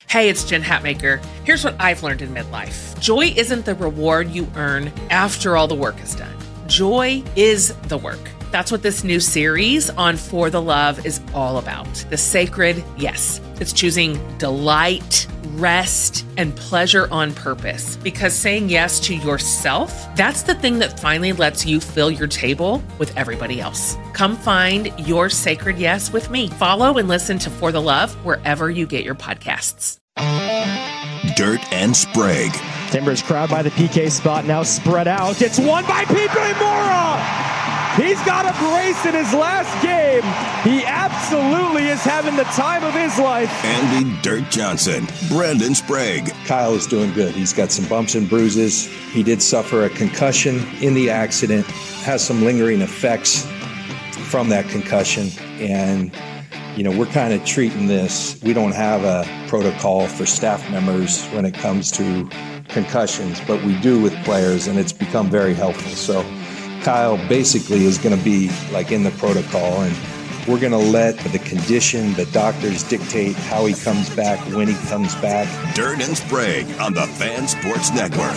Hey, it's Jen Hatmaker. Here's what I've learned in midlife. Joy isn't the reward you earn after all the work is done. Joy is the work. That's what this new series on For the Love is all about. The sacred yes. It's choosing delight, rest, and pleasure on purpose. Because saying yes to yourself, that's the thing that finally lets you fill your table with everybody else. Come find your sacred yes with me. Follow and listen to For the Love wherever you get your podcasts. Dirt and Sprague. Timbers crowd by the PK spot, now spread out. It's won by Pipe Mora! He's got a brace in his last game. He absolutely is having the time of his life. Andy Dirt Johnson. Brendan Sprague. Kyle is doing good. He's got some bumps and bruises. He did suffer a concussion in the accident, has some lingering effects from that concussion. And, you know, we're kind of treating this. We don't have a protocol for staff members when it comes to concussions, but we do with players, and it's become very helpful. So Kyle basically is going to be like in the protocol, and we're going to let the condition, the doctors dictate how he comes back, when he comes back. Dirt and Sprague on the Fan Sports Network.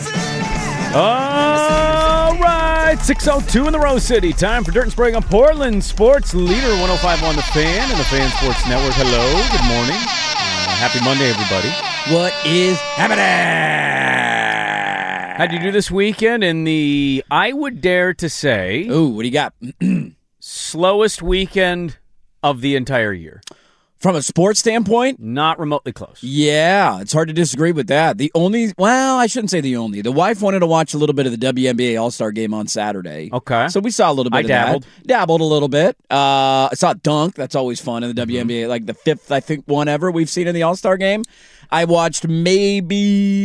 All right, 6:02 in the Rose City. Time for Dirt and Sprague on Portland Sports Leader 105.1 The Fan and the Fan Sports Network. Hello, good morning. Happy Monday, everybody. What is happening? How'd you do this weekend in the, I would dare to say, Ooh, what do you got? slowest weekend of the entire year? From a sports standpoint? Not remotely close. Yeah, it's hard to disagree with that. I shouldn't say the only. The wife wanted to watch a little bit of the WNBA All-Star Game on Saturday. Okay. So we saw a little bit of dabbled. that. Dabbled a little bit. I saw dunk. That's always fun in the WNBA. Like the fifth, I think, one ever we've seen in the All-Star Game. I watched maybe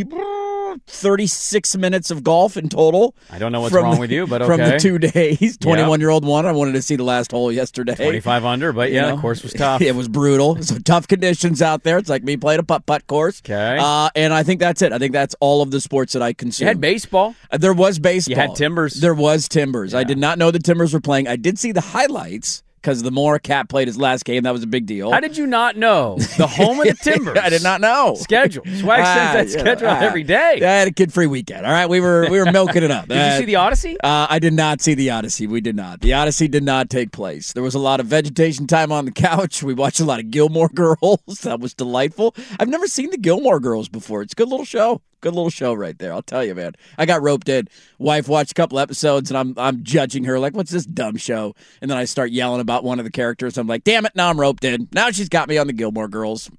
36 minutes of golf in total. I don't know what's wrong with you, but okay. From the 2 days. 21-year-old one. I wanted to see the last hole yesterday. 25 under, but yeah, the course was tough. It was brutal. So tough conditions out there. It's like me playing a putt-putt course. Okay. And I think that's it. I think that's all of the sports that I consume. You had baseball. There was baseball. You had Timbers. There was Timbers. Yeah. I did not know the Timbers were playing. I did see the highlights because the Moore Cat played his last game. That was a big deal. How did you not know? The home of the Timbers. I did not know. Schedule. Swag sends that schedule out every day. I had a kid-free weekend. All right, we were milking it up. Did you see the Odyssey? I did not see the Odyssey. We did not. The Odyssey did not take place. There was a lot of vegetation time on the couch. We watched a lot of Gilmore Girls. That was delightful. I've never seen the Gilmore Girls before. It's a good little show. Good little show right there. I'll tell you, man. I got roped in. Wife watched a couple episodes, and I'm judging her like, what's this dumb show? And then I start yelling about one of the characters. I'm like, damn it, now I'm roped in. Now she's got me on the Gilmore Girls.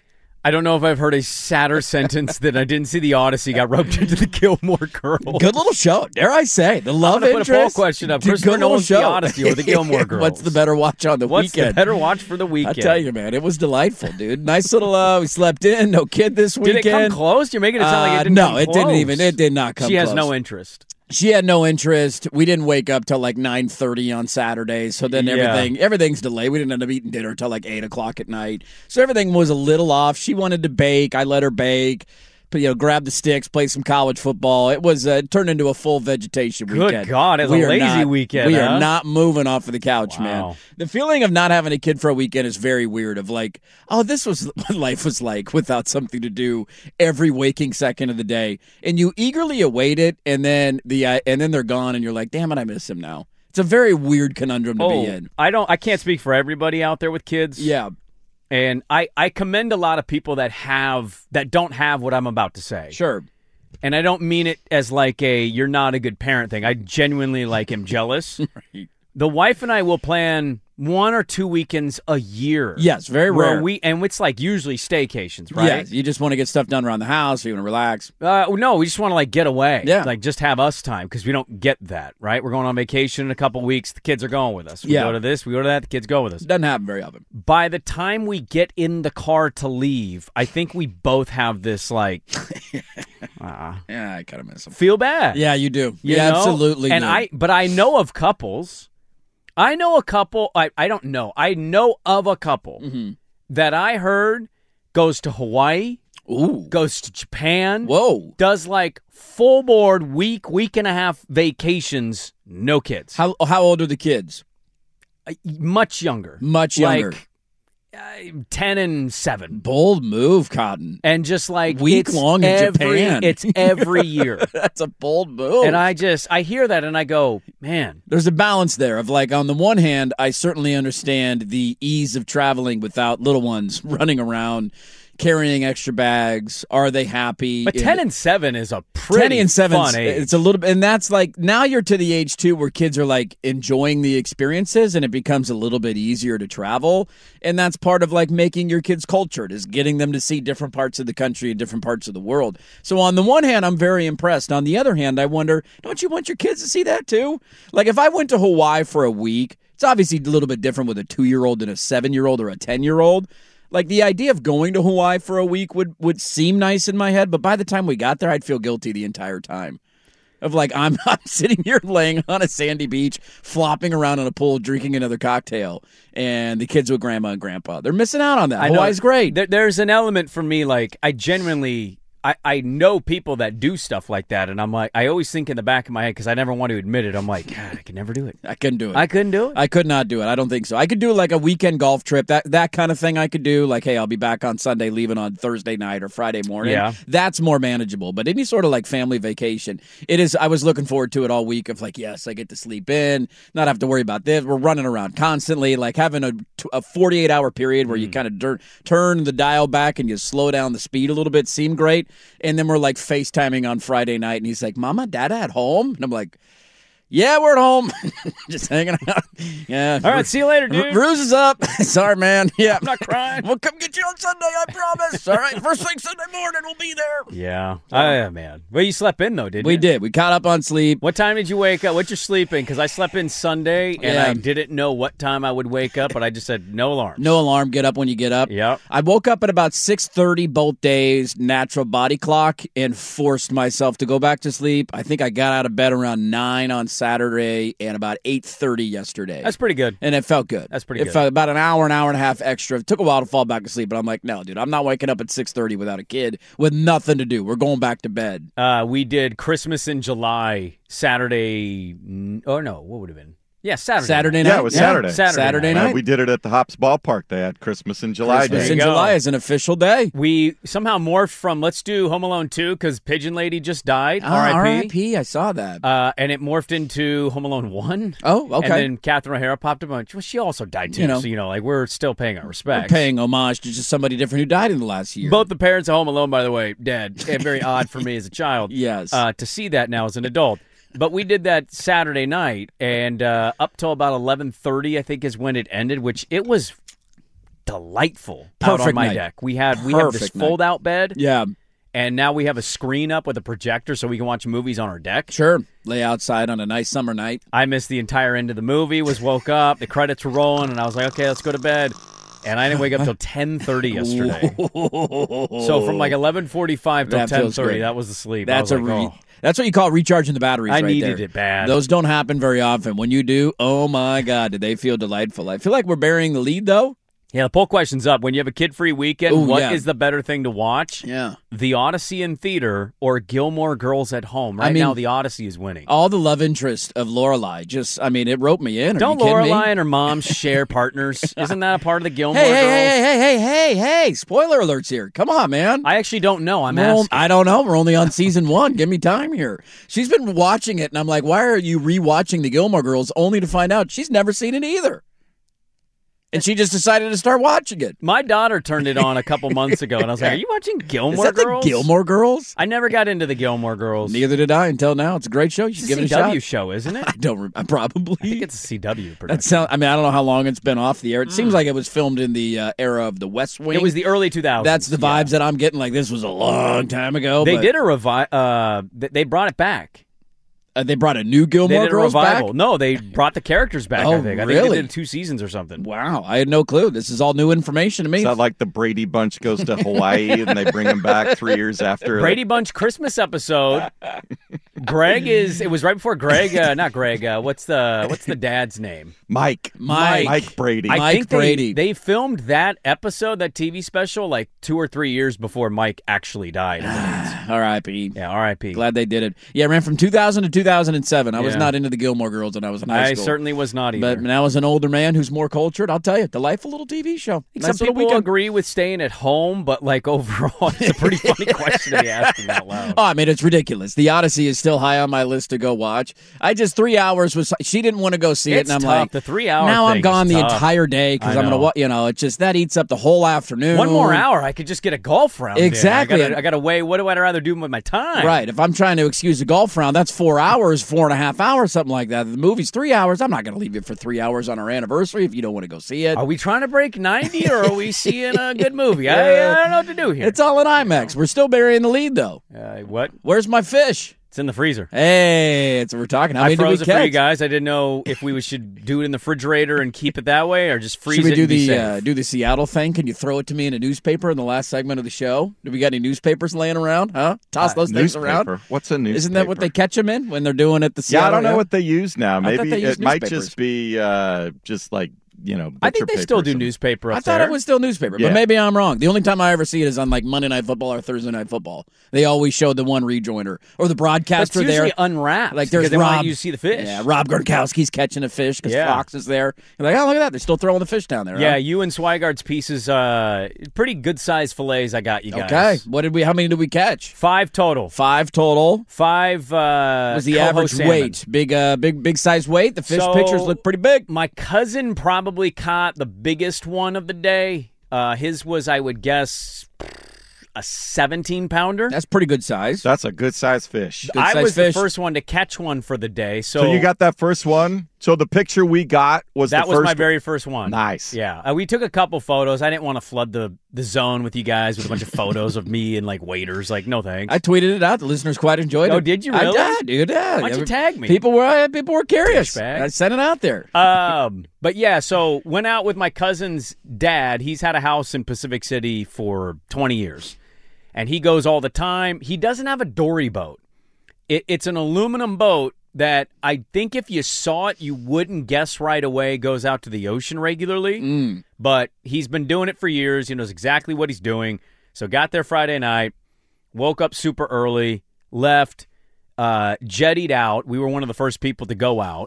I don't know if I've heard a sadder sentence than I didn't see the Odyssey, got roped into the Gilmore Girls. Good little show, dare I say. The love interest. Put a poll question up. Christopher Nolan's The Odyssey or the Gilmore Girls? What's the better watch on the weekend? What's the better watch for the weekend? I tell you, man, it was delightful, dude. Nice little, we slept in, no kid this weekend. Did it come close? You're making it sound like it didn't come close. No, it didn't even. It did not come close. She has no interest. She had no interest. We didn't wake up till like 9:30 on Saturday, so then everything's delayed. We didn't end up eating dinner till like 8 o'clock at night. So everything was a little off. She wanted to bake. I let her bake. Grab the sticks, play some college football. It was turned into a full vegetation weekend. Good God, it's a lazy weekend. We are not moving off of the couch, man. The feeling of not having a kid for a weekend is very weird. Of like, oh, this was what life was like without something to do every waking second of the day, and you eagerly await it, and then they're gone, and you're like, damn it, I miss him now. It's a very weird conundrum to be in. I can't speak for everybody out there with kids. Yeah. And I commend a lot of people that don't have what I'm about to say. Sure. And I don't mean it as like you're not a good parent thing. I genuinely am jealous. Right. The wife and I will plan 1 or 2 weekends a year. Yes, very rare. And it's like usually staycations, right? Yes, you just want to get stuff done around the house, or you want to relax. No, we just want to get away. Yeah. Just have us time because we don't get that, right? We're going on vacation in a couple weeks. The kids are going with us. We go to this, we go to that, the kids go with us. Doesn't happen very often. By the time we get in the car to leave, I think we both have this yeah, I kind of miss them. Feel bad. Yeah, you do. You know? Absolutely do. But I know of couples. I know a couple. I don't know. I know of a couple that I heard goes to Hawaii. Ooh. Goes to Japan. Whoa. Does full board week and a half vacations. No kids. How old are the kids? Much younger. Much younger. 10-7. Bold move, Cotton. And just like week-long in Japan. It's every year. That's a bold move. And I hear that and I go, man. There's a balance there of like, on the one hand, I certainly understand the ease of traveling without little ones running around, carrying extra bags. Are they happy? But 10-7 is a pretty fun age. It's a little bit, and that's like, now you're to the age too where kids are like enjoying the experiences and it becomes a little bit easier to travel. And that's part of like making your kids cultured, is getting them to see different parts of the country and different parts of the world. So on the one hand, I'm very impressed. On the other hand, I wonder, don't you want your kids to see that too? Like if I went to Hawaii for a week, it's obviously a little bit different with a 2-year-old and a 7-year-old or a 10-year-old. Like, the idea of going to Hawaii for a week would seem nice in my head, but by the time we got there, I'd feel guilty the entire time. Of like, I'm sitting here laying on a sandy beach, flopping around in a pool, drinking another cocktail, and the kids with grandma and grandpa. They're missing out on that. Hawaii's great. There's an element for me, like, I genuinely... I know people that do stuff like that, and I'm like, I always think in the back of my head, because I never want to admit it, I'm like, God, I could never do it. I couldn't do it. I couldn't do it? I could not do it. I don't think so. I could do like a weekend golf trip, that kind of thing I could do. Like, hey, I'll be back on Sunday, leaving on Thursday night or Friday morning. Yeah. That's more manageable. But any sort of like family vacation, it is. I was looking forward to it all week of like, yes, I get to sleep in, not have to worry about this. We're running around constantly, like having a 48-hour period where you kind of turn the dial back and you slow down the speed a little bit seemed great. And then we're like FaceTiming on Friday night, and he's like, Mama, Dada at home? And I'm like, yeah, we're at home. Just hanging out. Yeah. All right, see you later, dude. Bruise is up. Sorry, man. Yeah. I'm not crying. We'll come get you on Sunday, I promise. All right, first thing Sunday morning, we'll be there. Yeah. Oh, man. Well, you slept in, though, didn't you? We did. We caught up on sleep. What time did you wake up? What's your sleeping? Because I slept in Sunday, and I didn't know what time I would wake up, but I just said no alarm. No alarm. Get up when you get up. Yep. I woke up at about 6:30 both days, natural body clock, and forced myself to go back to sleep. I think I got out of bed around 9 on Saturday and about 8:30 yesterday. That's pretty good. And it felt good. That's pretty good. It felt about an hour and a half extra. It took a while to fall back asleep, but I'm like, no, dude, I'm not waking up at 6:30 without a kid with nothing to do. We're going back to bed. We did Christmas in July, Saturday. Oh, no, what would have been? Yeah, Saturday night. Yeah, it was Saturday. Saturday night. We did it at the Hops Ballpark. They had Christmas in July. Christmas in July is an official day. We somehow morphed from let's do Home Alone 2 because Pigeon Lady just died. R.I.P. R.I.P. I saw that. And it morphed into Home Alone 1. Oh, okay. And then Catherine O'Hara popped up. Well, she also died too. So, like we're still paying our respects. We're paying homage to just somebody different who died in the last year. Both the parents of Home Alone, by the way, dead. And very odd for me as a child. Yes. To see that now as an adult. But we did that Saturday night, and up till about 11:30, I think, is when it ended, which it was delightful out on my deck. We have this fold-out bed. Yeah. And now we have a screen up with a projector so we can watch movies on our deck. Sure. Lay outside on a nice summer night. I missed the entire end of the movie, woke up, the credits were rolling, and I was like, okay, let's go to bed. And I didn't wake up till 10:30 yesterday. So from like 11:45 till 10:30, that was the sleep. That's That's what you call recharging the batteries. I needed it bad. Those don't happen very often. When you do, oh my God, did they feel delightful? I feel like we're burying the lead, though. Yeah, the poll question's up. When you have a kid-free weekend, what is the better thing to watch? Yeah. The Odyssey in theater or Gilmore Girls at home? Right now, the Odyssey is winning. All the love interest of Lorelai, it roped me in. Don't Lorelai and her mom share partners? Isn't that a part of the Gilmore Girls? Hey, spoiler alerts here. Come on, man. I actually don't know. I'm asking. I don't know. We're only on season 1. Give me time here. She's been watching it, and I'm like, why are you rewatching the Gilmore Girls only to find out she's never seen it either? And she just decided to start watching it. My daughter turned it on a couple months ago, and I was like, are you watching Gilmore Girls? The Gilmore Girls? I never got into the Gilmore Girls. Neither did I until now. It's a great show. You should give it a shot. It's a CW show, isn't it? Probably. I think it's a CW production. I don't know how long it's been off the air. It seems like it was filmed in the era of the West Wing. It was the early 2000s. That's the vibes that I'm getting. Like, this was a long time ago. They did a revival. They brought it back. They brought a new Gilmore Girls back? No, they brought the characters back, I think. I think they did 2 seasons or something. Wow, I had no clue. This is all new information to me. Is that like the Brady Bunch goes to Hawaii and they bring them back 3 years after? Brady Bunch Christmas episode Greg it was right before Greg, not Greg, what's the dad's name? Mike Brady. I think Brady. They filmed that episode, that TV special, like 2 or 3 years before Mike actually died. R.I.P. Yeah, R.I.P. Glad they did it. Yeah, I ran from 2000 to 2007. I was not into the Gilmore Girls when I was in high school. I certainly was not either. But now as an older man who's more cultured, I'll tell you, delightful little TV show. Some people agree with staying at home, but like overall, it's a pretty funny question to be asking out loud. Oh, I mean, it's ridiculous. The Odyssey is still high on my list to go watch. 3 hours was. She didn't want to go see it, and I'm tough. like, the 3 hour. Now thing I'm gone is the tough. entire day because I'm gonna. It just that eats up the whole afternoon. 1 more hour, I could just get a golf round. Exactly. I got to weigh. What do I rather do with my time? Right. If I'm trying to excuse a golf round, that's 4 hours, 4.5 hours, something like that. The movie's 3 hours. I'm not going to leave you for 3 hours on our anniversary if you don't want to go see it. Are we trying to break 90 or are we seeing a good movie? I don't know what to do here. It's all in IMAX. We're still burying the lead, though. What? Where's my fish? It's in the freezer. Hey, that's what we're talking. How many I froze did we it for you catch? guys. I didn't know if we should do it in the refrigerator and keep it that way or just freeze Should we it do and be safe. do the Seattle thing? Can you throw it to me in a newspaper in the last segment of the show? Do we got any newspapers laying around? Huh? Toss those things around. What's a newspaper? Isn't that what they catch them in when they're doing it? The Seattle, I don't know what they use now. I thought Maybe they used it might newspapers. just be just like I think they still do newspaper. newspaper up I thought there. it was still newspaper, Yeah. but maybe I'm wrong. The only time I ever see it is on like Monday Night Football or Thursday Night Football. They always show the one rejoiner or the broadcaster That's usually there. unwrapped. Like there's because they Rob. want you to see the fish. Yeah, Rob Gronkowski's catching a fish because Yeah. Fox is there. You're like, oh, look at that. They're still throwing the fish down there. Yeah, huh? you and Swigard's pieces, pretty good sized fillets I got you guys. Okay. How many did we catch? 5 total. 5 total. 5 Was the coho average salmon. weight big size weight? The fish So- pictures look pretty big. My cousin probably caught the biggest one of the day. His was, I would guess, a 17-pounder. That's pretty good size. That's a good size fish. Good I size was fish. the first one to catch one for the day. So you got that first one. So the picture we got was that the was first my very first one. Nice. Yeah. We took a couple photos. I didn't want to flood the zone with you guys with a bunch of photos of me and like waiters. Like, no thanks. I tweeted it out. The listeners quite enjoyed it. Oh, did you really? I did, dude. Yeah. Why'd you tag me? People were curious. Douchebag. I sent it out there. But yeah, so went out with my cousin's dad. He's had a house in Pacific City for 20 years. And he goes all the time. He doesn't have a dory boat. It's an aluminum boat that I think if you saw it, you wouldn't guess right away goes out to the ocean regularly. But he's been doing it for years. He knows exactly what he's doing. So got there Friday night, woke up super early, left, jettied out. We were one of the first people to go out.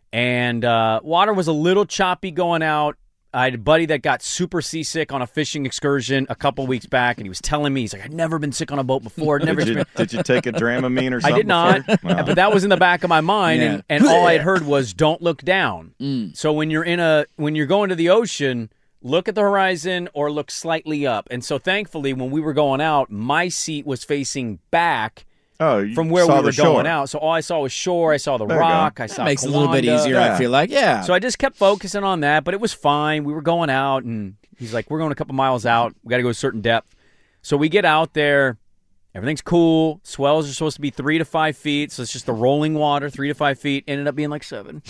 And water was a little choppy going out. I had a buddy that got super seasick on a fishing excursion a couple weeks back, and he was telling me, he's like, I've never been sick on a boat before. Never. Did you take a Dramamine or something? I did not, Wow. but that was in the back of my mind, Yeah. and all I had heard was don't look down. So when you're going to the ocean, look at the horizon or look slightly up. And so thankfully, when we were going out, my seat was facing back You from where we saw were the shore. going out. So all I saw was shore. I saw the There you rock. go. I saw That makes it a little bit Kawanda. easier, Yeah. I feel like. Yeah. So I just kept focusing on that, but it was fine. We were going out, and he's like, we're going a couple miles out. We got to go a certain depth. So we get out there. Everything's cool. Swells are supposed to be 3 to 5 feet, so it's just the rolling water, 3 to 5 feet. Ended up being like 7.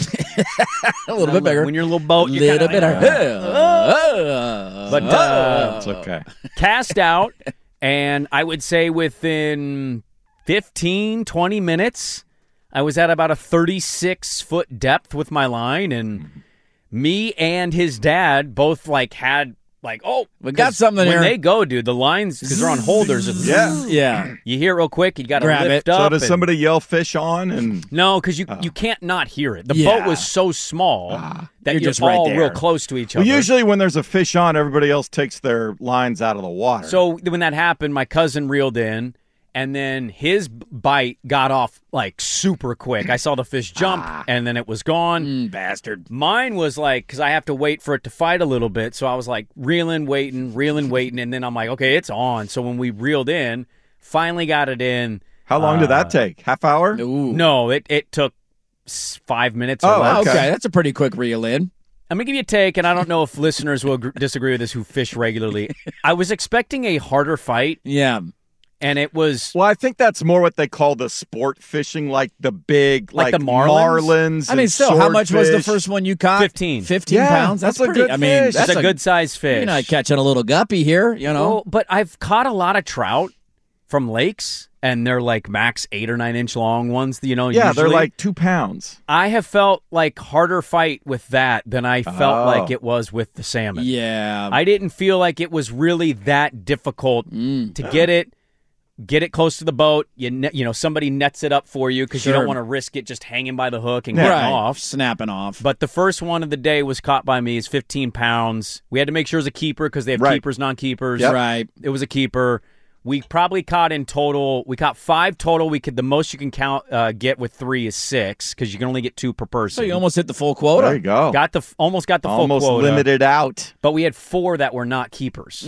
a little bit bigger. When you're a little boat, a you're little kinda bit. like, But It's okay. cast out, and I would say within 15, 20 minutes, I was at about a 36-foot depth with my line, and me and his dad both had we got something when here. they go, dude, the lines, because they're on holders. It's, Yeah. you hear it real quick, you got to Grab lift it. up. So does and- somebody yell fish on? And No, because you can't not hear it. The Yeah. boat was so small that You're you're just right all there. real close to each well, other. usually when there's a fish on, everybody else takes their lines out of the water. So when that happened, my cousin reeled in, and then his bite got off super quick. I saw the fish jump, and then it was gone. Bastard. Mine was because I have to wait for it to fight a little bit, so I was reeling, waiting, and then I'm like, okay, it's on. So when we reeled in, finally got it in. how long did that take? Half hour? Ooh. No, it took 5 minutes or Oh, less. Okay, that's a pretty quick reel in. I'm going to give you a take, and I don't know if listeners will disagree with this who fish regularly. I was expecting a harder fight, Yeah. and it was... Well, I think that's more what they call the sport fishing, like the big, Like the marlins? marlins I mean, and still, how much was the swordfish. first one you caught? 15. 15 Yeah, pounds? that's a pretty, good I mean, fish. that's It's a good-sized fish. You're not catching a little guppy here, you know. Well, but I've caught a lot of trout, from lakes, and they're like max 8 or 9 inch long ones. Yeah, usually. they're like 2 pounds. I have felt like harder fight with that than I felt like it was with the salmon. Yeah. I didn't feel like it was really that difficult to get it close to the boat. Somebody nets it up for you because you don't want to risk it just hanging by the hook and getting off. Snapping off. But the first one of the day was caught by me. It's 15 pounds. We had to make sure it was a keeper because they have keepers, non-keepers. Yep. Right. It was a keeper. We probably caught in total. We caught 5 total. The most you can get with 3 is 6 because you can only get 2 per person. So you almost hit the full quota. There you go. Almost got the full quota. Almost limited out. But we had 4 that were not keepers.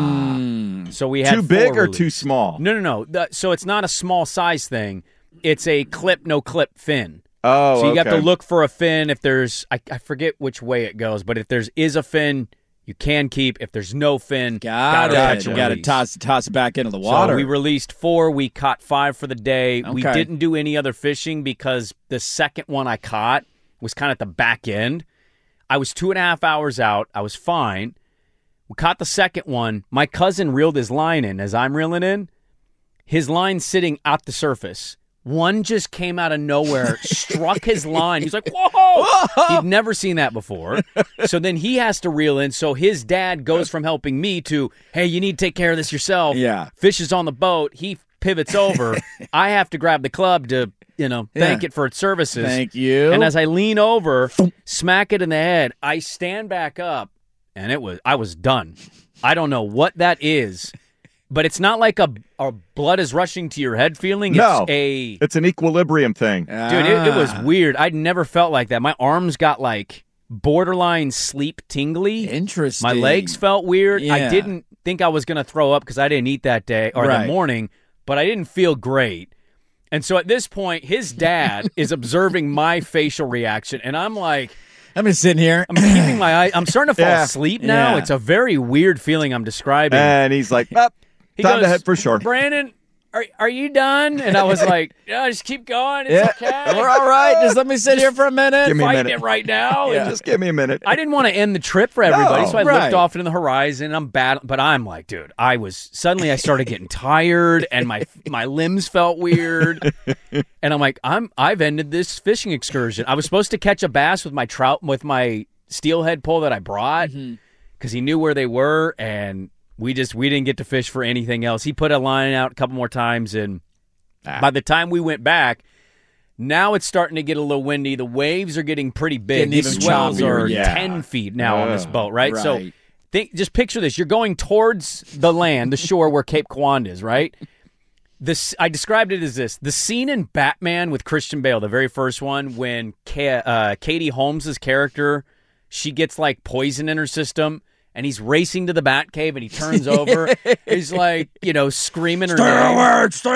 So we had too big 4 or released. too small? No. So it's not a small size thing. It's a clip, no clip fin. Oh, so you have okay. to look for a fin. If there's, I forget which way it goes, but if there's a fin, you can keep. If there's no fin, gotta catch You got to toss it back into the water. So we released 4. We caught 5 for the day. Okay. We didn't do any other fishing because the second one I caught was kind of at the back end. I was 2.5 hours out. I was fine. We caught the second one. My cousin reeled his line in as I'm reeling in. His line sitting at the surface. One just came out of nowhere, struck his line. He's like, whoa! He'd never seen that before. So then he has to reel in. So his dad goes from helping me to, hey, you need to take care of this yourself. Yeah. Fish is on the boat. He pivots over. I have to grab the club to, thank it for its services. Thank you. And as I lean over, smack it in the head, I stand back up, and I was done. I don't know what that is. But it's not like a blood is rushing to your head feeling. It's an equilibrium thing. Dude, it was weird. I'd never felt like that. My arms got like borderline sleep tingly. Interesting. My legs felt weird. Yeah. I didn't think I was going to throw up because I didn't eat that day or that morning, but I didn't feel great. And so at this point, his dad is observing my facial reaction, and I'm like... I'm just sitting here. I'm keeping my eye... I'm starting to fall asleep now. Yeah. It's a very weird feeling I'm describing. And he's like, He time goes, to head for shore. Brandon, are you done? And I was like, yeah, just keep going. It's okay. We're all right. Just let me sit here for a minute. Give me a Fighting minute. it right now. Yeah. Just give me a minute. I didn't want to end the trip for everybody, so I right. looked off into the horizon. I'm bad, but I'm like, dude, suddenly I started getting tired, and my limbs felt weird, and I'm like, I've ended this fishing excursion. I was supposed to catch a bass with my steelhead pole that I brought because he knew where they were, and we didn't get to fish for anything else. He put a line out a couple more times, and by the time we went back, now it's starting to get a little windy. The waves are getting pretty big. These swells are 10 feet now on this boat, right? So just picture this. You're going towards the land, the shore where Cape Quand is, right? I described it as this. The scene in Batman with Christian Bale, the very first one, when Katie Holmes' character, she gets like poison in her system, and he's racing to the Batcave, and he turns over. He's like, screaming her name. Stay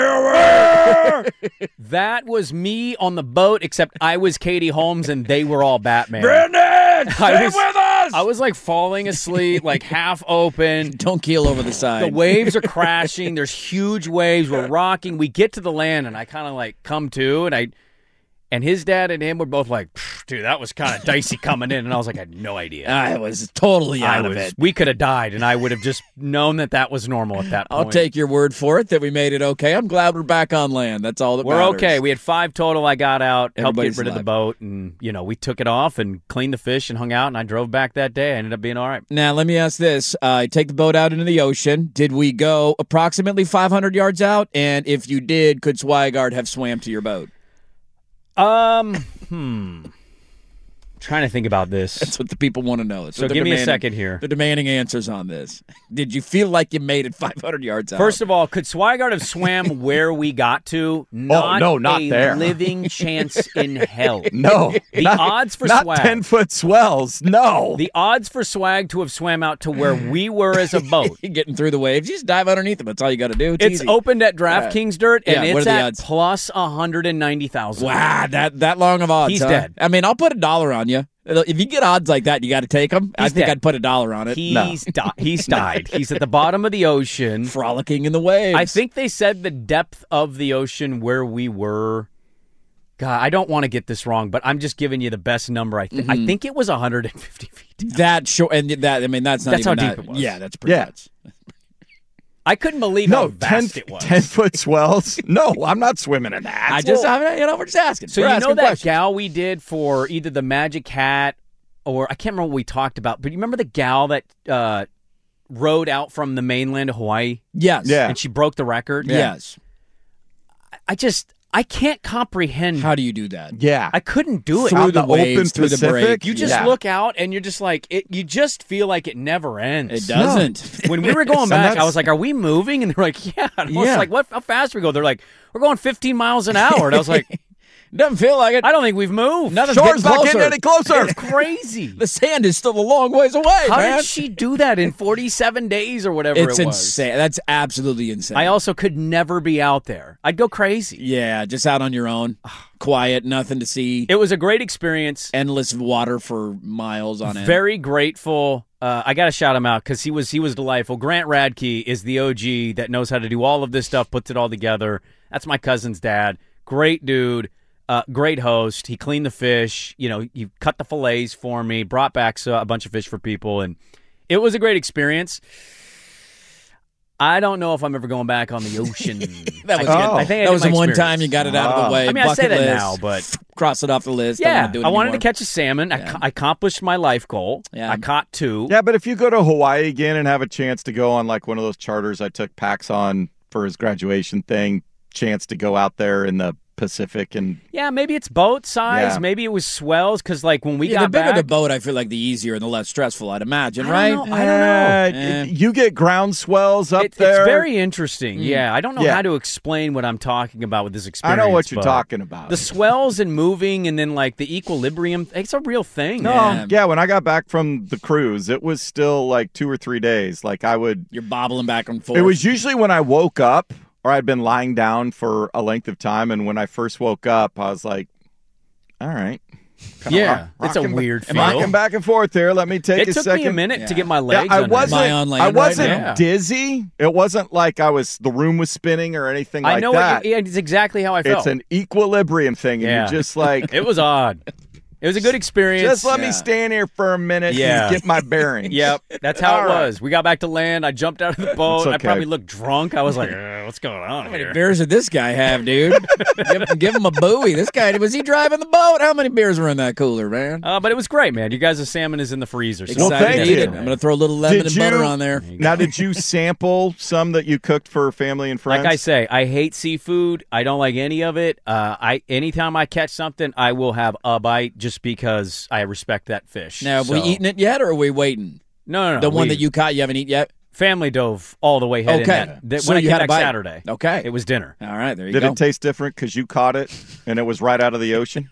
away! That was me on the boat, except I was Katie Holmes, and they were all Batman. Brandon, stay with us! I was like falling asleep, like half open. Don't keel over the side. The waves are crashing. There's huge waves. We're rocking. We get to the land, and I kind of like come to, and his dad and him were both like, dude, that was kind of dicey coming in. And I was like, I had no idea. I was totally out of it. We could have died, and I would have just known that was normal at that point. I'll take your word for it that we made it okay. I'm glad we're back on land. That's all that matters. We're okay. We had 5 total. I got out, Everybody's helped get rid of the alive. boat, and, we took it off and cleaned the fish and hung out, and I drove back that day. I ended up being all right. Now, let me ask this. Take the boat out into the ocean. Did we go approximately 500 yards out? And if you did, could Swigard have swam to your boat? Trying to think about this. That's what the people want to know. So give me a second here. They're demanding answers on this. Did you feel like you made it 500 yards out? First of all, could Swigard have swam where we got to? Not a there. living chance in hell. No. The odds for not Swag. 10-foot swells. No. The odds for Swag to have swam out to where we were as a boat. Getting through the waves. You just dive underneath them. That's all you got to do. It's easy. opened at DraftKings Dirt, and Yeah, what it's are the at odds? plus 190,000. Wow, that long of odds. He's huh? dead. I mean, I'll put $1 on you. If you get odds like that, you got to take them. I think dead. I'd put $1 on it. He's died. He's at the bottom of the ocean. Frolicking in the waves. I think they said the depth of the ocean where we were. God, I don't want to get this wrong, but I'm just giving you the best number. I think it was 150 feet. That short, and that's not That's even how that. deep it was. Yeah, that's pretty nuts. I couldn't believe how vast it was. 10-foot swells? No, I'm not swimming in that. We're just asking. So we're you know that questions. gal we did for either the Magic Hat or I can't remember what we talked about, but you remember the gal that rode out from the mainland to Hawaii? Yes. Yeah. And she broke the record? Yes. I can't comprehend. How do you do that? Yeah. I couldn't do it. Through the open waves, through the Pacific? break. You just look out and you're just like, you just feel like it never ends. It doesn't. When we were going back, I was like, are we moving? And they're like, yeah. And I was Yeah. like, what? How fast we go? They're like, we're going 15 miles an hour. And I was like, Doesn't feel like it. I don't think we've moved. Nothing's Shore's getting not closer. getting any closer. It's crazy. The sand is still a long ways away, How man. did she do that in 47 days or whatever It's it was? insane. That's absolutely insane. I also could never be out there. I'd go crazy. Yeah, just out on your own. Quiet, nothing to see. It was a great experience. Endless water for miles on end. Very grateful. I got to shout him out because he was delightful. Grant Radke is the OG that knows how to do all of this stuff, puts it all together. That's my cousin's dad. Great dude. Great host. He cleaned the fish. You know, he cut the fillets for me, brought back a bunch of fish for people, and it was a great experience. I don't know if I'm ever going back on the ocean. That was I good. think I that did was the my one experience. time you got it out of the way. I mean, I say Bucket that list. now, but Cross it off the list. Don't yeah, wanna do it I wanted to anymore. catch a salmon. Yeah. I accomplished my life goal. Yeah. I caught 2. Yeah, but if you go to Hawaii again and have a chance to go on like one of those charters I took Pax on for his graduation thing, chance to go out there in the Pacific and Yeah, maybe it's boat size. Yeah. Maybe it was swells because, like, when we the got bigger back, the boat, I feel like the easier and the less stressful, I'd imagine, I right? don't know. I don't know. Eh. You get ground swells up It's there. very interesting. Yeah, I don't know Yeah. how to explain what I'm talking about with this I experience. know what you're but talking about. The swells and moving, and then like the equilibrium. It's a real thing. No, yeah, when I got back from the cruise, it was still like 2 or 3 days. Like I would, You're bobbling back and forth. it was usually when I woke up or I'd been lying down for a length of time. And when I first woke up, I was like, all right. Kinda Yeah, it's a rocking- weird feel. Rocking back and forth there. Let me take It a took second. me a minute to Yeah. get my Yeah, legs. I under it. wasn't. Am I on land I right wasn't now? dizzy. It wasn't like the room was spinning or anything like I know that. it's exactly how I felt. It's an equilibrium thing, and Yeah. you're just like, It was odd. It was a good experience. just let Yeah. me stand here for a minute Yeah. and get my bearings. Yep, that's how All it right. was. We got back to land. I jumped out of the boat. I okay. probably looked drunk. I was like, what's going on How many here? beers did this guy have, dude? give him a buoy. This guy, was he driving the boat? How many beers were in that cooler, man? But it was great, man. You guys' salmon is in the freezer. So Well, Excited thank to eat you. it. I'm going to throw a little lemon Did and butter you- on there. Now, did you sample some that you cooked for family and friends? Like I say, I hate seafood. I don't like any of it. Anytime I catch something, I will have a bite just because I respect that fish. Now, have we So- eaten it yet, or are we waiting? No. The one that you caught, you haven't eaten yet? family dove all the way head Okay. in that. So When I you came had a back bite. Saturday. Okay. It was dinner. All right, there you Did go. it taste different because you caught it and it was right out of the ocean?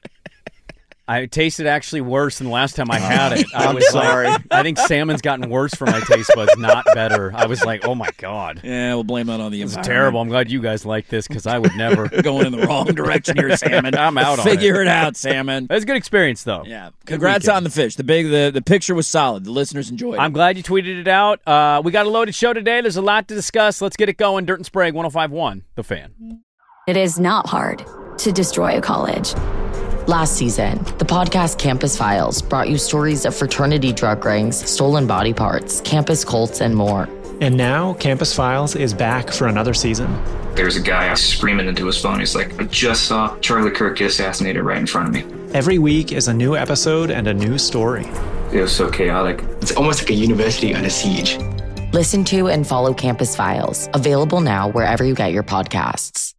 I tasted actually worse than the last time I had it. I I'm was sorry. Like, I think salmon's gotten worse for my taste buds, not better. I was like, oh my God. Yeah, we'll blame that on the It's environment. terrible. I'm glad you guys like this because I would never. Going in the wrong direction here, Salmon. I'm out on Figure it out, Salmon. It was a good experience, though. Yeah. Good Congrats weekend. on the fish. The picture was solid. The listeners enjoyed it. I'm glad you tweeted it out. We got a loaded show today. There's a lot to discuss. Let's get it going. Dirt and Sprague, 105.1, The Fan. It is not hard to destroy a college. Last season, the podcast Campus Files brought you stories of fraternity drug rings, stolen body parts, campus cults, and more. And now, Campus Files is back for another season. There's a guy screaming into his phone. He's like, I just saw Charlie Kirk get assassinated right in front of me. Every week is a new episode and a new story. It was so chaotic. It's almost like a university under siege. Listen to and follow Campus Files, available now wherever you get your podcasts.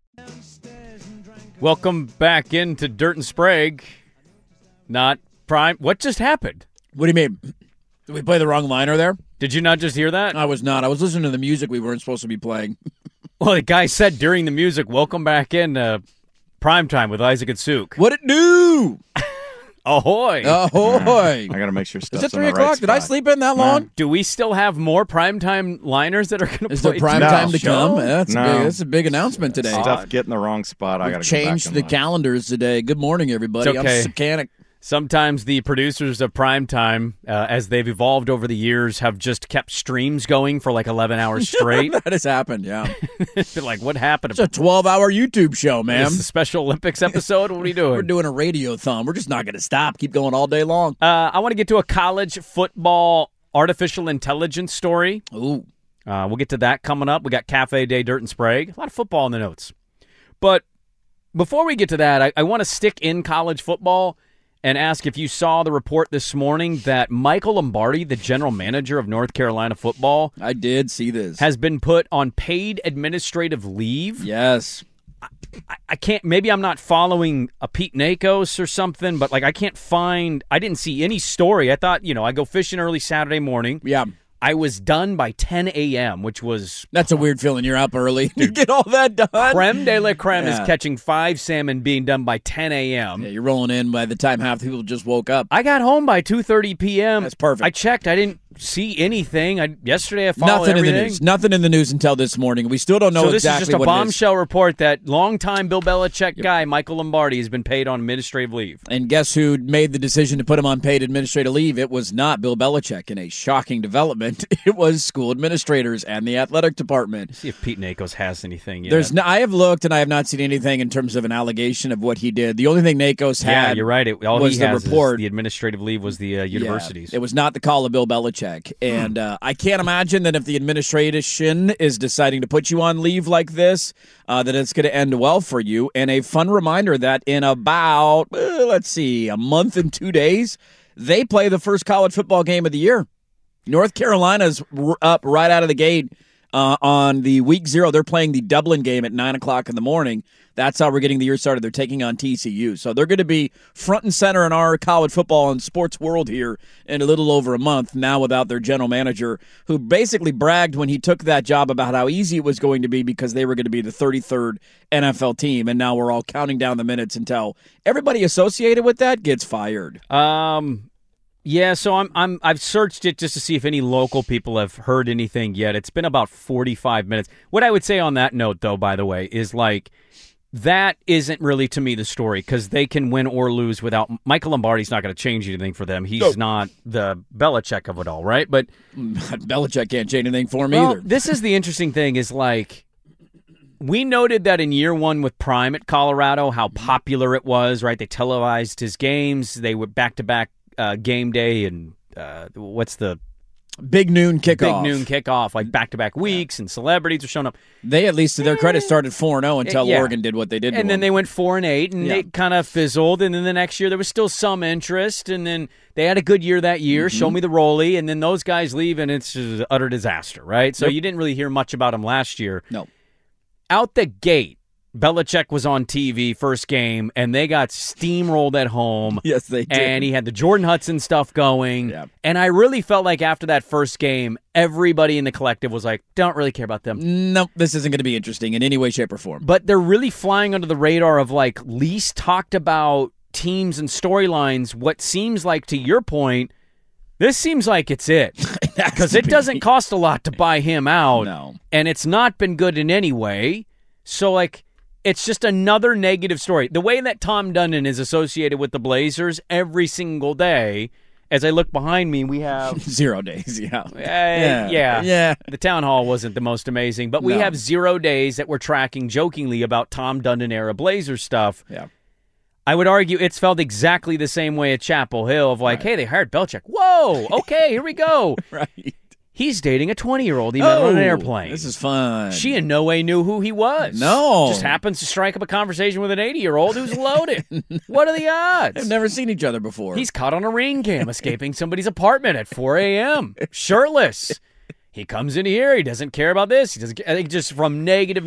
Welcome back into Dirt and Sprague. Not Prime. What just happened? What do you mean? Did we play the wrong liner there? Did you not just hear that? I was not. I was listening to the music we weren't supposed to be playing. Well, the guy said during the music, welcome back in Primetime with Isaac and Sook. What it do? Ahoy. Ahoy. I got to make sure stuff's Is it in 3 the o'clock? right Did I spot. sleep in that long? Do we still have more Primetime liners that are going to play? Is there prime through time the to come? show? That's, No. that's a big announcement today. Stuff get in the wrong spot. I We've got to changed the calendars today. Good morning, everybody. It's okay. I'm Mechanic. Sometimes the producers of Primetime, as they've evolved over the years, have just kept streams going for like 11 hours straight. That has happened, yeah. They're like, what happened? It's a 12-hour YouTube show, Is man. this the Special Olympics episode? What are we doing? We're doing a radiothon. We're just not going to stop. Keep going all day long. I want to get to a college football artificial intelligence story. Ooh. We'll get to that coming up. We got Cafe Day, Dirt and Sprague. A lot of football in the notes. But before we get to that, I want to stick in college football and ask if you saw the report this morning that Michael Lombardi, the general manager of North Carolina football, I did see this, has been put on paid administrative leave. Yes. I can't, maybe I'm not following a Pete Nakos or something, but I didn't see any story. I thought, I go fishing early Saturday morning. Yeah. I was done by 10 a.m., which was... That's a weird feeling. You're up early to get all that done. Creme de la creme is catching 5 salmon being done by 10 a.m. Yeah, you're rolling in by the time half the people just woke up. I got home by 2:30 p.m. That's perfect. I checked. I didn't see anything. Yesterday I followed Nothing everything. in the news. Nothing in the news until this morning. We still don't know so exactly what it is. So this is just a bombshell report that longtime Bill Belichick guy, Michael Lombardi, has been paid on administrative leave. And guess who made the decision to put him on paid administrative leave? It was not Bill Belichick. In a shocking development, it was school administrators and the athletic department. Let's see if Pete Nakos has anything yet. I have looked, and I have not seen anything in terms of an allegation of what he did. The only thing Nakos had yeah, you're right. All was he the has report. Is the administrative leave was the universities. It was not the call of Bill Belichick. And I can't imagine that if the administration is deciding to put you on leave like this, that it's going to end well for you. And a fun reminder that in about, a month and 2 days, they play the first college football game of the year. North Carolina's up right out of the gate on the week 0. They're playing the Dublin game at 9 o'clock in the morning. That's how we're getting the year started. They're taking on TCU. So they're going to be front and center in our college football and sports world here in a little over a month, now without their general manager, who basically bragged when he took that job about how easy it was going to be because they were going to be the 33rd NFL team. And now we're all counting down the minutes until everybody associated with that gets fired. Yeah, so I've searched it just to see if any local people have heard anything yet. It's been about 45 minutes. What I would say on that note, though, by the way, is that isn't really, to me, the story, because they can win or lose without... Michael Lombardi's not going to change anything for them. He's not the Belichick of it all, right? But Belichick can't change anything for him either. This is the interesting thing, is we noted that in year 1 with Prime at Colorado, how popular it was, right? They televised his games. They were back-to-back game day and what's the... Big noon kickoff, back-to-back weeks, and celebrities are showing up. They, at least to their credit, started 4-0 until Oregon did what they did to And then them. they went 4-8, and they kind of fizzled, and then the next year there was still some interest, and then they had a good year that year, Show me the Rollie, and then those guys leave, and it's just utter disaster, right? So you didn't really hear much about them last year. No. Out the gate, Belichick was on TV first game, and they got steamrolled at home. Yes, they did. And he had the Jordan Hudson stuff going. Yeah. And I really felt like after that first game, everybody in the collective was like, don't really care about them. No, this isn't going to be interesting in any way, shape, or form. But they're really flying under the radar of least talked about teams and storylines. What seems like, to your point, this seems like it's it. Because it doesn't cost a lot to buy him out. No. And it's not been good in any way. So, it's just another negative story. The way that Tom Dundon is associated with the Blazers every single day, as I look behind me, we have... 0 days, yeah. Yeah. The town hall wasn't the most amazing, but we have 0 days that we're tracking jokingly about Tom Dundon-era Blazers stuff. Yeah. I would argue it's felt exactly the same way at Chapel Hill of hey, they hired Belichick. Whoa, okay, here we go. Right. He's dating a 20-year-old he met on an airplane. This is fun. She in no way knew who he was. No. Just happens to strike up a conversation with an 80-year-old who's loaded. What are the odds? They've never seen each other before. He's caught on a ring cam escaping somebody's apartment at 4 a.m., shirtless. He comes in here. He doesn't care about this. He doesn't. I think just from negative.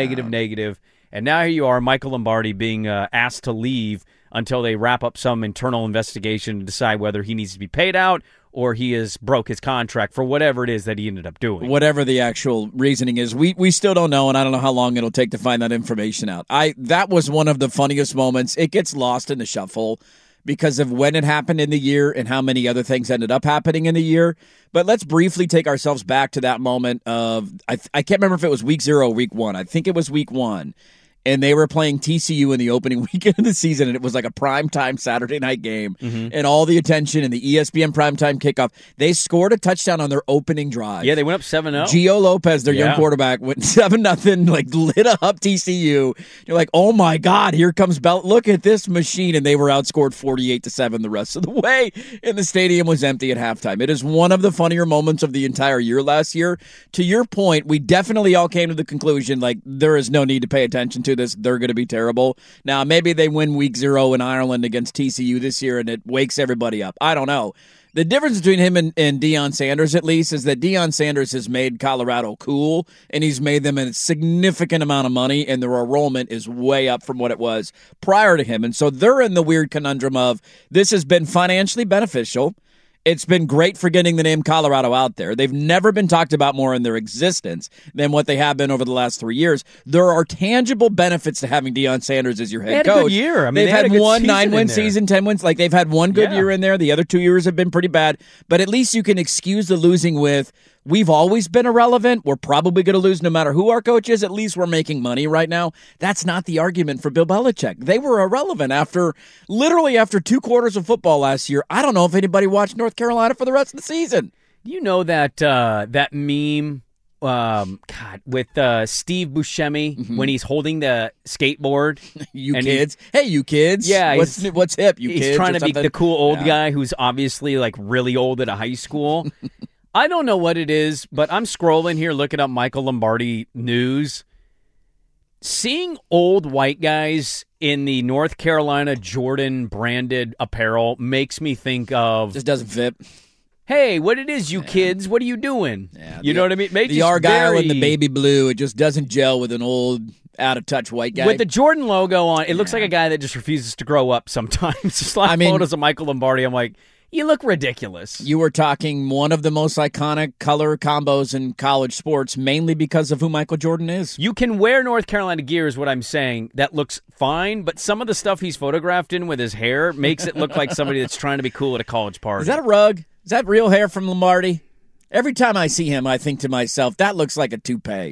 And now here you are, Michael Lombardi, being asked to leave until they wrap up some internal investigation to decide whether he needs to be paid out or he has broke his contract for whatever it is that he ended up doing. Whatever the actual reasoning is, we still don't know, and I don't know how long it'll take to find that information out. That was one of the funniest moments. It gets lost in the shuffle because of when it happened in the year and how many other things ended up happening in the year. But let's briefly take ourselves back to that moment of, I can't remember if it was week 0 or week 1. I think it was week 1. and they were playing TCU in the opening weekend of the season, and it was like a primetime Saturday night game, and all the attention and the ESPN primetime kickoff. They scored a touchdown on their opening drive. Yeah, they went up 7-0. Gio Lopez, their young quarterback, went 7-0, like lit up TCU. You're like, oh my God, here comes Bell. Look at this machine. And they were outscored 48-7 the rest of the way. And the stadium was empty at halftime. It is one of the funnier moments of the entire year last year. To your point, we definitely all came to the conclusion, like, there is no need to pay attention to this. They're going to be terrible. Now, maybe they win week 0 in Ireland against TCU this year and it wakes everybody up. I don't know. The difference between him and Deion Sanders, at least, is that Deion Sanders has made Colorado cool, and he's made them a significant amount of money, and their enrollment is way up from what it was prior to him. And so they're in the weird conundrum of this has been financially beneficial. It's been great for getting the name Colorado out there. They've never been talked about more in their existence than what they have been over the last 3 years. There are tangible benefits to having Deion Sanders as your head coach. They had a good year. I mean, they've had one 9-win season, 10 wins. Like, they've had one good year in there. The other 2 years have been pretty bad. But at least you can excuse the losing with, we've always been irrelevant. We're probably going to lose no matter who our coach is. At least we're making money right now. That's not the argument for Bill Belichick. They were irrelevant after 2 quarters of football last year. I don't know if anybody watched North Carolina for the rest of the season. You know that that meme with Steve Buscemi when he's holding the skateboard? You kids. Hey, you kids. Yeah. What's hip, you kids? He's trying to be the cool old guy who's obviously like really old at a high school. I don't know what it is, but I'm scrolling here looking up Michael Lombardi news. Seeing old white guys in the North Carolina Jordan branded apparel makes me think of... Just doesn't fit. Hey, what it is, you kids? What are you doing? Yeah, you know what I mean? The Argyle and the baby blue, it just doesn't gel with an old, out-of-touch white guy. With the Jordan logo on, it looks like a guy that just refuses to grow up sometimes. Just like photos of Michael Lombardi, I'm like... You look ridiculous. You were talking one of the most iconic color combos in college sports, mainly because of who Michael Jordan is. You can wear North Carolina gear, is what I'm saying. That looks fine, but some of the stuff he's photographed in with his hair makes it look like somebody that's trying to be cool at a college party. Is that a rug? Is that real hair from Lombardi? Every time I see him, I think to myself, that looks like a toupee.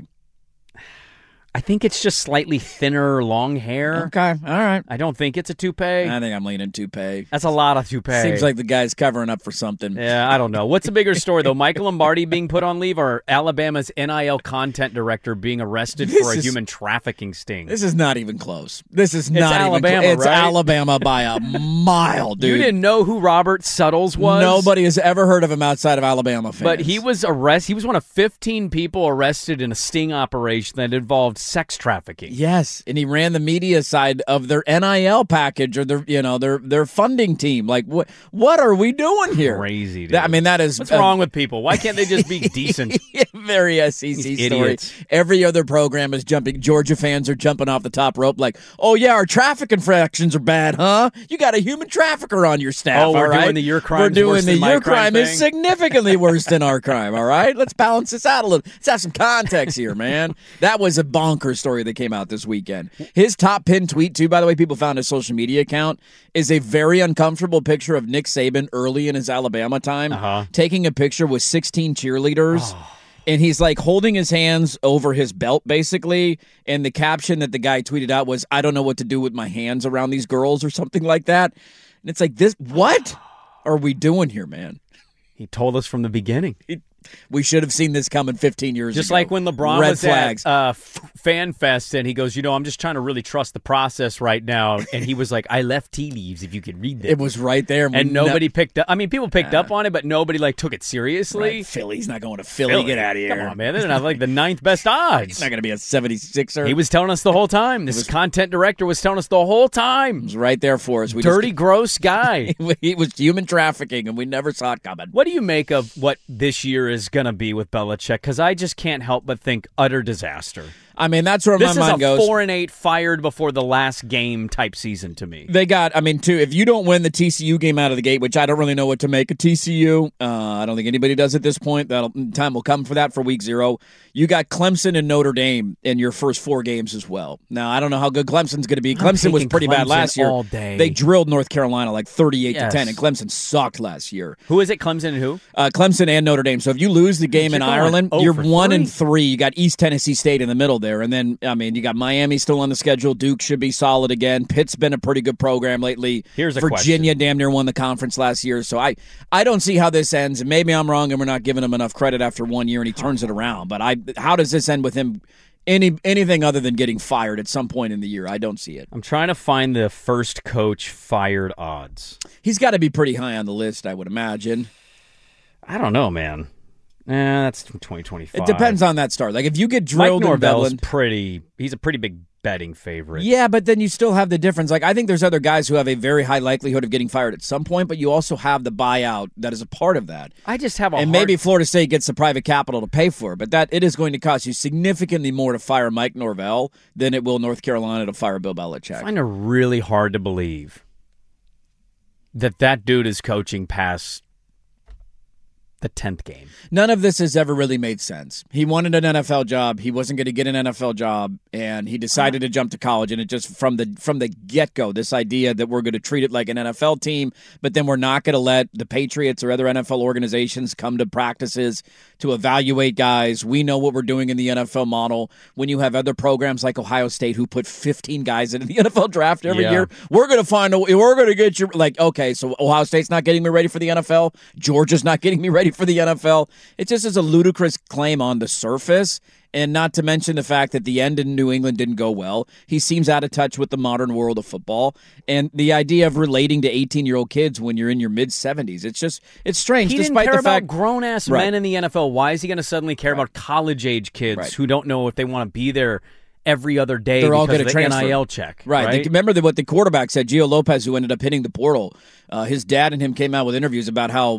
I think it's just slightly thinner, long hair. Okay, all right. I don't think it's a toupee. I think I'm leaning toupee. That's a lot of toupee. Seems like the guy's covering up for something. Yeah, I don't know. What's the bigger story, though? Michael Lombardi being put on leave or Alabama's NIL content director being arrested for a human trafficking sting? This is not even close. This is not Alabama, even close. It's right? Alabama by a mile, dude. You didn't know who Robert Suttles was? Nobody has ever heard of him outside of Alabama fans. But he was arrested. He was one of 15 people arrested in a sting operation that involved sex trafficking. Yes, and he ran the media side of their NIL package or their funding team. Like, what are we doing here? Crazy, dude. I mean, that is... What's wrong with people? Why can't they just be decent? Very SEC story. Idiots. Every other program is jumping. Georgia fans are jumping off the top rope like, oh, yeah, our traffic infractions are bad, huh? You got a human trafficker on your staff, all right? doing the your crime. We're doing the your crime thing. is significantly worse than our crime, all right? Let's balance this out a little. Let's have some context here, man. That was a bonkers story that came out this weekend. His top pinned tweet, too, by the way, people found his social media account, is a very uncomfortable picture of Nick Saban early in his Alabama time, taking a picture with 16 cheerleaders. And he's like holding his hands over his belt, basically. And the caption that the guy tweeted out was, I don't know what to do with my hands around these girls or something like that. And it's like, what are we doing here, man? He told us from the beginning. We should have seen this coming 15 years ago. Just like when LeBron Red was flags. at Fan Fest and he goes, I'm just trying to really trust the process right now. And he was like, I left tea leaves if you could read them. It was right there. And nobody picked up. I mean, people picked up on it, but nobody took it seriously. Right. Philly's not going to Philly. Get out of here. Come on, man. They didn't have the 9th best odds. He's not going to be a 76er. He was telling us the whole time. This content director was telling us the whole time. He was right there for us. Gross guy. He was human trafficking, and we never saw it coming. What do you make of what this year is going to be with Belichick? Because I just can't help but think utter disaster. I mean, that's where my mind goes. This is a 4-8 fired before the last game type season to me. If you don't win the TCU game out of the gate, which I don't really know what to make of TCU, I don't think anybody does at this point. Time will come for that for week 0. You got Clemson and Notre Dame in your first 4 games as well. Now, I don't know how good Clemson's going to be. Clemson was pretty bad last year. All day. They drilled North Carolina like 38-10, and Clemson sucked last year. Who is it, Clemson and who? Clemson and Notre Dame. So if you lose the game in Ireland, you're 1-3. You got East Tennessee State in the middle there. And then, I mean, you got Miami still on the schedule. Duke should be solid again. Pitt's been a pretty good program lately. Here's a Virginia question. damn near won the conference last year. So I don't see how this ends. And maybe I'm wrong and we're not giving him enough credit after 1 year and he turns it around. But how does this end with him anything other than getting fired at some point in the year? I don't see it. I'm trying to find the first coach fired odds. He's got to be pretty high on the list, I would imagine. I don't know, man. That's 2025. It depends on that start. Like, if you get drilled Mike in Norvell's Bedlam, he's a pretty big betting favorite. Yeah, but then you still have the difference. Like, I think there's other guys who have a very high likelihood of getting fired at some point, but you also have the buyout that is a part of that. I just have and maybe Florida State gets the private capital to pay for it, but that it is going to cost you significantly more to fire Mike Norvell than it will North Carolina to fire Bill Belichick. I find it really hard to believe that dude is coaching past the 10th game. None of this has ever really made sense. He wanted an NFL job. He wasn't going to get an NFL job, and he decided to jump to college. And it just from the get-go, this idea that we're going to treat it like an NFL team, but then we're not going to let the Patriots or other NFL organizations come to practices to evaluate guys. We know what we're doing in the NFL model. When you have other programs like Ohio State who put 15 guys into the NFL draft every year, we're going to get you, like, okay, so Ohio State's not getting me ready for the NFL. Georgia's not getting me ready for the NFL. It just is a ludicrous claim on the surface, and not to mention the fact that the end in New England didn't go well. He seems out of touch with the modern world of football, and the idea of relating to 18-year-old kids when you're in your mid-70s. It's strange. He didn't care about grown-ass men in the NFL. Why is he going to suddenly care about college-age kids who don't know if they want to be there every other day They're all because going of to the transfer. NIL check? Right. Remember what the quarterback said, Gio Lopez, who ended up hitting the portal. His dad and him came out with interviews about how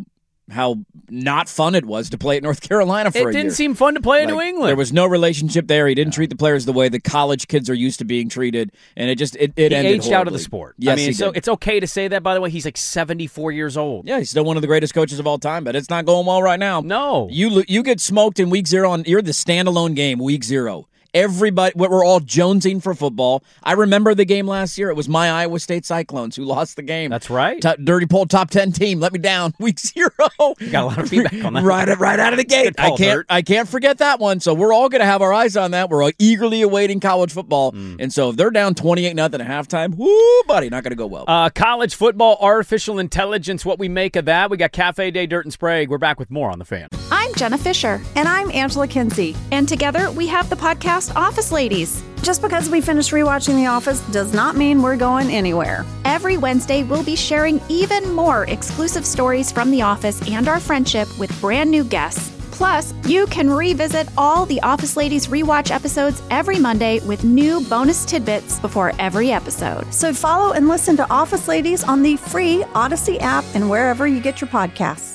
not fun it was to play at North Carolina for a year. It didn't seem fun to play in New England. There was no relationship there. He didn't treat the players the way the college kids are used to being treated, and it ended aged horribly. out of the sport. Yes, I mean, so it's okay to say that, by the way. He's like 74 years old. Yeah, he's still one of the greatest coaches of all time, but it's not going well right now. No. You get smoked in week 0, you're the standalone game, week 0. Everybody, we're all jonesing for football. I remember the game last year. It was my Iowa State Cyclones who lost the game. That's right. Dirty Poll top 10 team. Let me down. Week 0. You got a lot of feedback on that. right out of the gate. I can't forget that one. So we're all going to have our eyes on that. We're all eagerly awaiting college football. And so if they're down 28-0 at halftime, whoo, buddy, not going to go well. College football, artificial intelligence, what we make of that. We got Cafe Day, Dirt and Sprague. We're back with more on The Fan. I'm Jenna Fisher. And I'm Angela Kinsey. And together we have the podcast Office Ladies. Just because we finished rewatching The Office does not mean we're going anywhere. Every Wednesday, we'll be sharing even more exclusive stories from The Office and our friendship with brand new guests. Plus, you can revisit all the Office Ladies rewatch episodes every Monday with new bonus tidbits before every episode. So follow and listen to Office Ladies on the free Odyssey app and wherever you get your podcasts.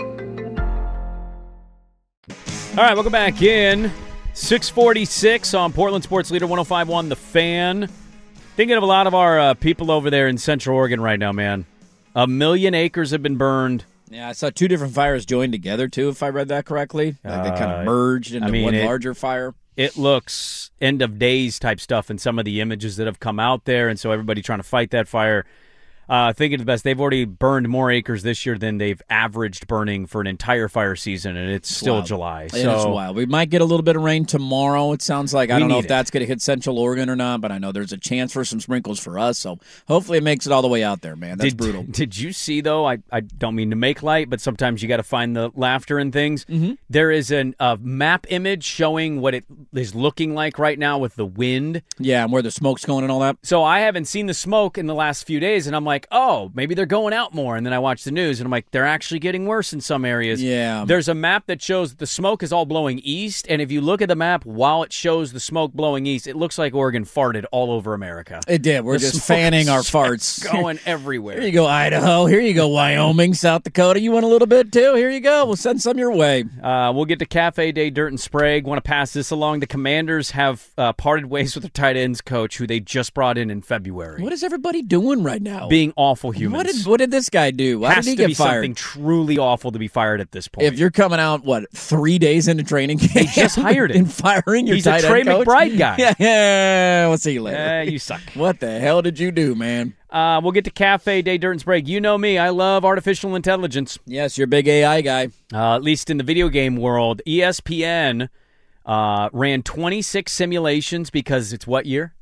All right, welcome back in. 646 on Portland Sports Leader 105.1 The Fan. Thinking of a lot of our people over there in Central Oregon right now, man. 1 million acres have been burned. Yeah, I saw 2 different fires joined together, too, if I read that correctly. Like they kind of merged into one larger fire. It looks end of days type stuff in some of the images that have come out there, and so everybody trying to fight that fire. Thinking the best. They've already burned more acres this year than they've averaged burning for an entire fire season, and it's still wild. July. It is wild. We might get a little bit of rain tomorrow, it sounds like. I don't know if that's going to hit Central Oregon or not, but I know there's a chance for some sprinkles for us, so hopefully it makes it all the way out there, man. That's brutal. Did you see, though, I don't mean to make light, but sometimes you got to find the laughter in things. Mm-hmm. There is a map image showing what it is looking like right now with the wind. Yeah, and where the smoke's going and all that. So I haven't seen the smoke in the last few days, and I'm like, oh, maybe they're going out more. And then I watch the news, and I'm like, they're actually getting worse in some areas. Yeah. There's a map that shows that the smoke is all blowing east, and if you look at the map while it shows the smoke blowing east, it looks like Oregon farted all over America. It did. We're just fanning our farts. Going everywhere. Here you go, Idaho. Here you go, Wyoming, South Dakota. You want a little bit, too? Here you go. We'll send some your way. We'll get to Cafe Day, Dirt and Sprague. Want to pass this along. The Commanders have parted ways with their tight ends coach, who they just brought in February. What is everybody doing right now? Being awful humans. What did this guy do? Why did he get fired? Something truly awful to be fired at this point. If you're coming out, 3 days into training camp? They just hired him. And firing your He's tight a Trey end coach? McBride guy. Yeah, we'll see you later. You suck. What the hell did you do, man? We'll get to Cafe Day, Dirt and Sprague. You know me. I love artificial intelligence. Yes, you're a big AI guy. At least in the video game world. ESPN ran 26 simulations because it's what year?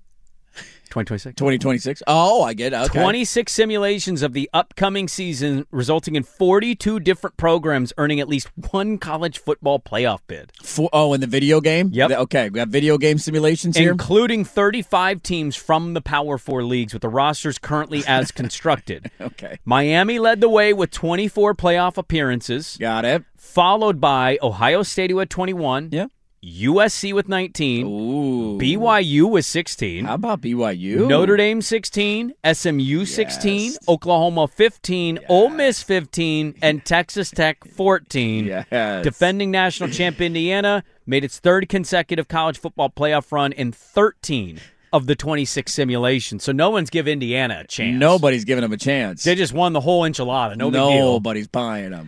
2026? 2026. Oh, I get it. Okay. 26 simulations of the upcoming season, resulting in 42 different programs earning at least one college football playoff bid. In the video game? Yep. Okay, we have video game simulations here? Including 35 teams from the Power 4 leagues, with the rosters currently as constructed. Okay. Miami led the way with 24 playoff appearances. Got it. Followed by Ohio State, who had 21. Yeah. USC with 19. Ooh. BYU with 16. How about BYU? Notre Dame 16. SMU 16. Oklahoma 15. Ole Miss 15. And Texas Tech 14. Yes. Defending national champ Indiana made its third consecutive college football playoff run in 13 of the 26 simulations. So no one's give Indiana a chance. Nobody's giving them a chance. They just won the whole enchilada. No big deal. Nobody's buying them.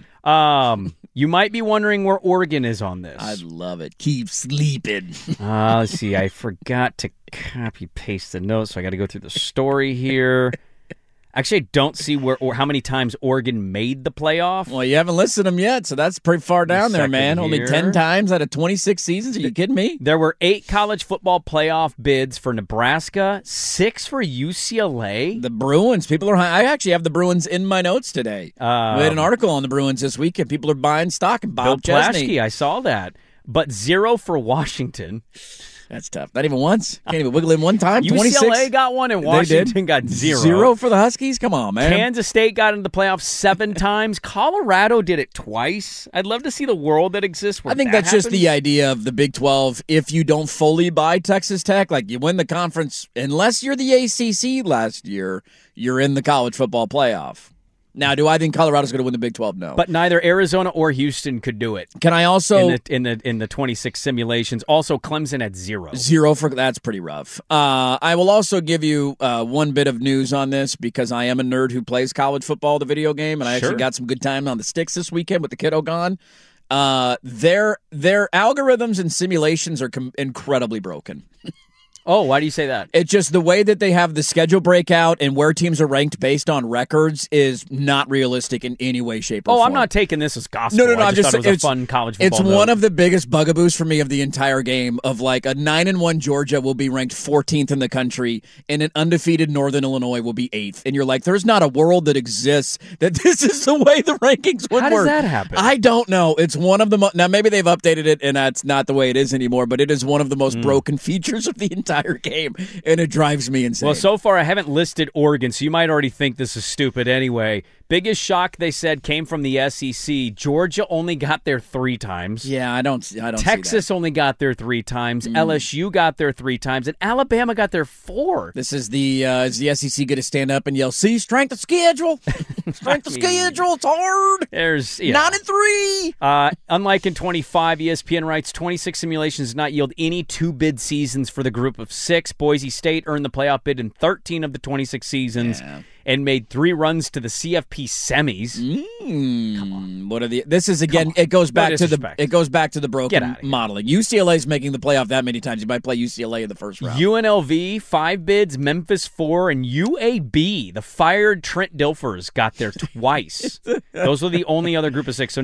You might be wondering where Oregon is on this. I love it. Keep sleeping. Let's see. I forgot to copy-paste the notes, so I got to go through the story here. Actually, I don't see where or how many times Oregon made the playoff. Well, you haven't listed them yet, so that's pretty far down there, man. Only 10 times out of 26 seasons? Are you kidding me? There were 8 college football playoff bids for Nebraska, 6 for UCLA. The Bruins. People are. I actually have the Bruins in my notes today. We had an article on the Bruins this week, and people are buying stock. And Bob Bill Chesney. Plaschke, I saw that. But 0 for Washington. That's tough. Not even once. Can't even wiggle in one time. UCLA 26? got one, and Washington got 0. 0 for the Huskies? Come on, man. Kansas State got into the playoffs 7 times. Colorado did it twice. I'd love to see the world that exists where I think that's just the idea of the Big 12. If you don't fully buy Texas Tech, like you win the conference, unless you're the ACC last year, you're in the college football playoff. Now, do I think Colorado's going to win the Big 12? No. But neither Arizona or Houston could do it. Can I also in the 26 simulations? Also, Clemson at 0. 0 for that's pretty rough. I will also give you one bit of news on this because I am a nerd who plays college football, the video game, and I actually got some good time on the sticks this weekend with the kiddo gone. Their algorithms and simulations are incredibly broken. Oh, why do you say that? It's just the way that they have the schedule breakout and where teams are ranked based on records is not realistic in any way, shape, or form. I'm not taking this as gospel. No. I just thought it was a fun college football It's one of the biggest bugaboos for me of the entire game of like a 9-1 Georgia will be ranked 14th in the country and an undefeated Northern Illinois will be 8th. And you're like, there's not a world that exists that this is the way the rankings would work. How does that happen? I don't know. It's one of the now maybe they've updated it and that's not the way it is anymore, but it is one of the most broken features of the entire game, and it drives me insane. Well, so far I haven't listed Oregon, so you might already think this is stupid anyway. Biggest shock, they said, came from the SEC. Georgia only got there 3 times. Yeah, I don't Texas see that. only got there 3 times. LSU got there 3 times, and Alabama got there 4. This is is the SEC going to stand up and yell, see, strength of schedule? Strength of schedule, it's hard. There's 9-3. Unlike in 25, ESPN writes 26 simulations did not yield any 2-bid seasons for the group of 6. Boise State earned the playoff bid in 13 of the 26 seasons. Yeah. And made 3 runs to the CFP semis. Come on, what are the? This is again. It goes back to the broken modeling. UCLA's making the playoff that many times. You might play UCLA in the first round. UNLV 5 bids, Memphis 4, and UAB, the fired Trent Dilfers, got there twice. Those were the only other group of 6. So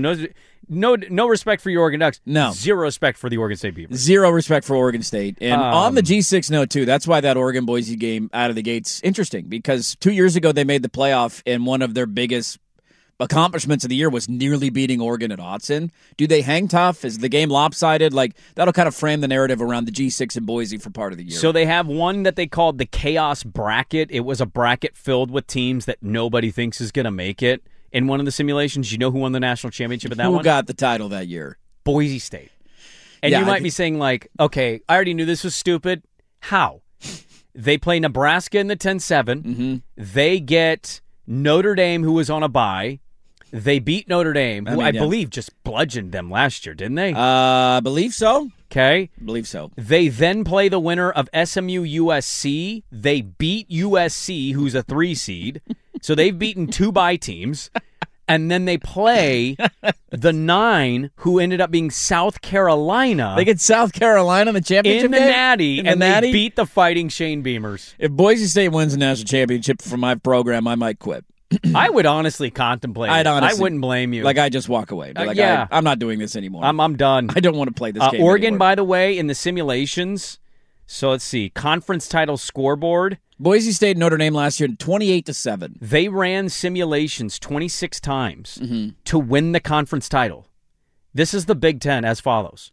no respect for your Oregon Ducks. No. 0 respect for the Oregon State Beavers. 0 respect for Oregon State. And on the G6 note, too, that's why that Oregon-Boise game out of the gate's interesting, because 2 years ago they made the playoff, and one of their biggest accomplishments of the year was nearly beating Oregon at Autzen. Do they hang tough? Is the game lopsided? Like, that'll kind of frame the narrative around the G6 in Boise for part of the year. So they have one that they called the Chaos Bracket. It was a bracket filled with teams that nobody thinks is going to make it. In one of the simulations, you know who won the national championship in that one? Who got the title that year? Boise State. And you might be saying, like, okay, I already knew this was stupid. How? They play Nebraska in the 10-7. Mm-hmm. They get Notre Dame, who was on a bye. They beat Notre Dame, who I believe just bludgeoned them last year, didn't they? I believe so. Okay. Believe so. They then play the winner of SMU USC. They beat USC, who's a 3 seed. So they've beaten 2 bye teams. And then they play the 9, who ended up being South Carolina. They get South Carolina in the championship in the game? Natty, in the and Natty? they beat the Fighting Shane Beamers. If Boise State wins the national championship for my program, I might quit. I would honestly contemplate it. I wouldn't blame you. Like, I just walk away. Like, yeah. I'm not doing this anymore. I'm done. I don't want to play this game Oregon, anymore. by the way, in the simulations, so let's see, conference title scoreboard. Boise State, Notre Dame last year, 28-7. They ran simulations 26 times to win the conference title. This is the Big Ten as follows.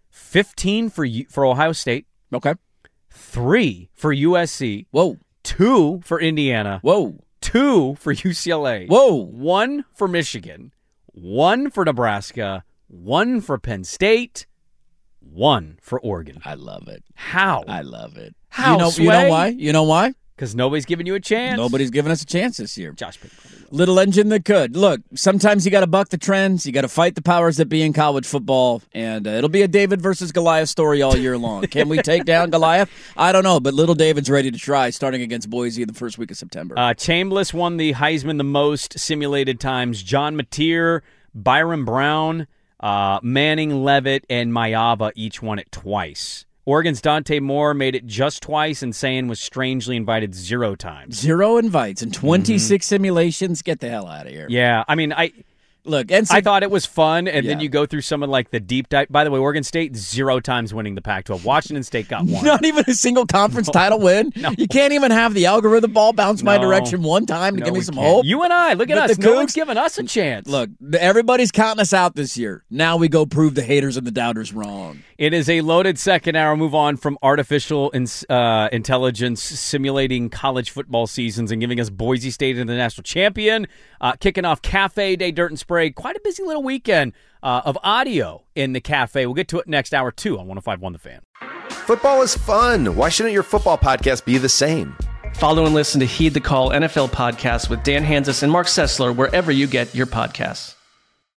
15 for Ohio State. Okay. 3 for USC. Whoa. 2 for Indiana. Whoa. 2 for UCLA. Whoa. 1 for Michigan. 1 for Nebraska. 1 for Penn State. 1 for Oregon. I love it. How? I love it. How? You know why? You know why? Because nobody's giving you a chance. Nobody's giving us a chance this year. Josh Payton. Little engine that could. Look, sometimes you got to buck the trends. You got to fight the powers that be in college football, and it'll be a David versus Goliath story all year long. Can we take down Goliath? I don't know, but little David's ready to try, starting against Boise in the first week of September. Chambliss won the Heisman the most simulated times. John Mateer, Byron Brown, Manning, Levitt, and Mayava each won it twice. Oregon's Dante Moore made it just twice, and Sayin was strangely invited 0 times. 0 invites and 26 simulations? Get the hell out of here. Yeah, I mean, I thought it was fun, and then you go through some of like the deep dive. By the way, Oregon State 0 times winning the Pac-12. Washington State got 1. Not even a single conference title win? No. You can't even have the algorithm ball bounce my direction one time to give me some hope? You and I, look at us. No one's giving us a chance. Look, everybody's counting us out this year. Now we go prove the haters and the doubters wrong. It is a loaded second hour. Move on from artificial intelligence simulating college football seasons and giving us Boise State as the national champion. Kicking off Cafe Day, Dirt and Sprague. Quite a busy little weekend of audio in the cafe. We'll get to it next hour, too, on 105.1 The Fan. Football is fun. Why shouldn't your football podcast be the same? Follow and listen to Heed the Call NFL podcast with Dan Hanzus and Mark Sessler wherever you get your podcasts.